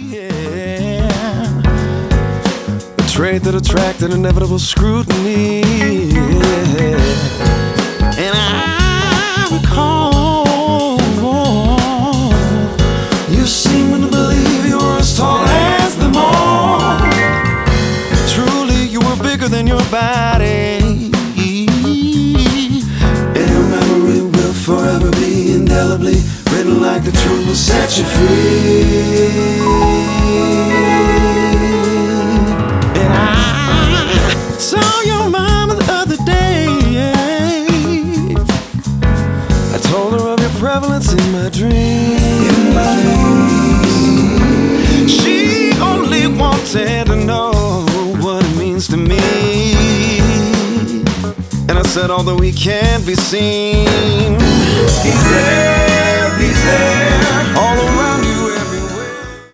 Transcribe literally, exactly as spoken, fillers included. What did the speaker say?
yeah. A trait that attracted inevitable scrutiny, yeah. And I recall you seeming to believe you were as tall as them all. Truly, you were bigger than your body. And your memory will forever be indelibly written like the truth will set you free. And I saw your mama the other day. I told her of your prevalence in my dreams. In my dreams. She only wanted to know what it means to me. And I said, although he can't be seen, he's there, he's there.